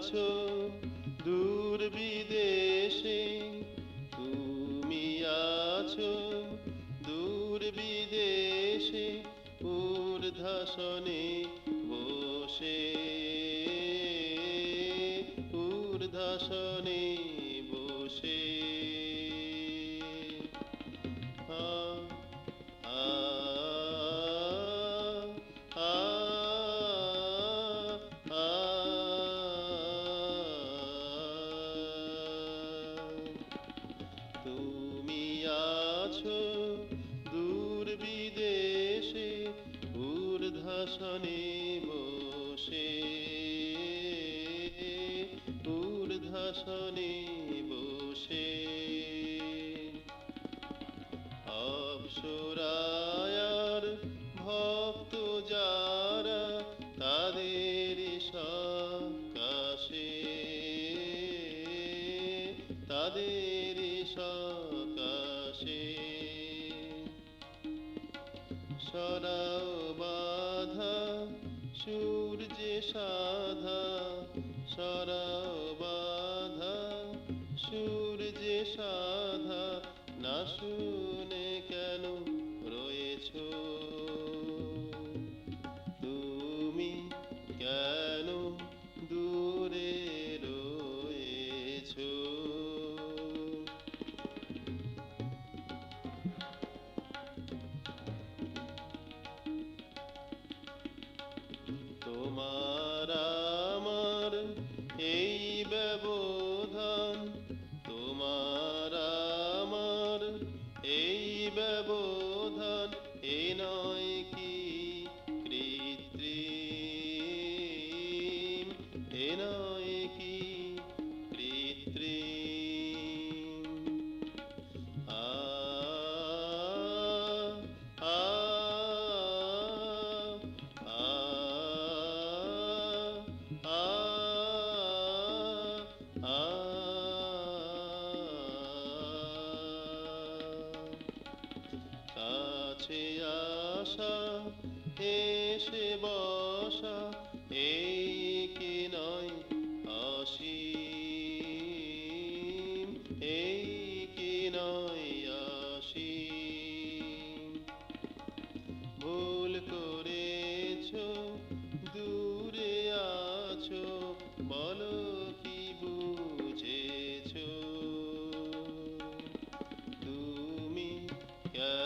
আছো দূর বিদেশে, তুমি আছো দূর বিদেশে, ঊর্ধ্বাসনে বসে, ঊর্ধ্বাসনে বসে। আ আ আ আ তুমি আছো দূর বিদেশে, ঊর্ধ্বাসনে বসে, ঊর্ধ্বাসনে বসে। অপ্সরায়ার ভক্ত যারা, তাদের সকাশে, তাদের সকাশে। সরাও বাধা সূর্যে সাধা, সরাও বাধা সূর্যে সাধা, না শুনে কেন রয়েছো, তুমি কেন দূরে রয়েছো। তোমার আমার এই ব্যবধান, তোমার আমার এই ব্যবধান, এ নয় কি কৃত্রিম, এ নয় কি কৃত্রিম। আ আ আ আ আ কাছে আসা এসে বসা, এই কি নয় অসীম, এই কি নয় অসীম। ভুল করেছো দূরে আছো, বলো কি বুঝেছো, তুমি কেন